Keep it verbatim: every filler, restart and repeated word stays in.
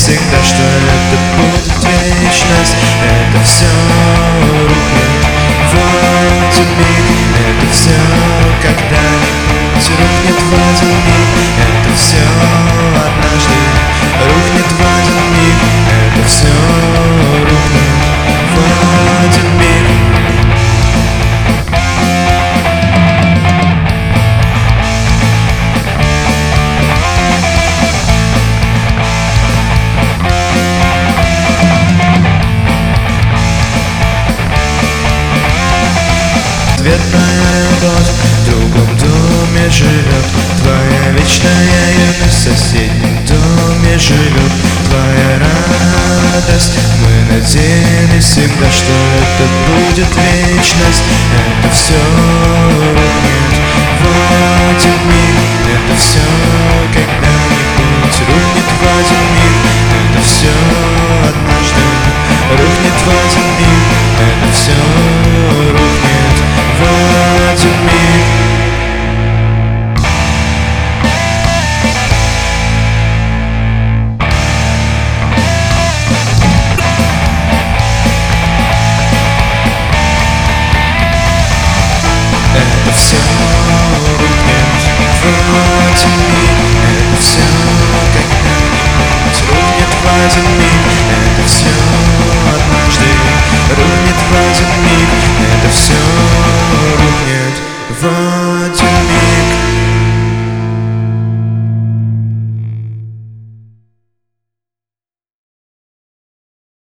всегда, что это будет вечность. Это все рухнет в один миг. Это все когда-нибудь рухнет в один миг. Это все однажды рухнет в один миг. Это все рухнет в один миг. Ответная любовь в другом доме живет. Твоя вечная юность в соседнем доме живет. Твоя радость, мы надеялись всегда, что это будет вечность. Это все рухнет в один миг. Это все когда-нибудь рухнет в один миг. Это все однажды рухнет в один миг. Это все рухнет в один миг. Это все рухнет в один миг. Это все когда-нибудь рухнет в один миг. Это все однажды рухнет в один миг. Это все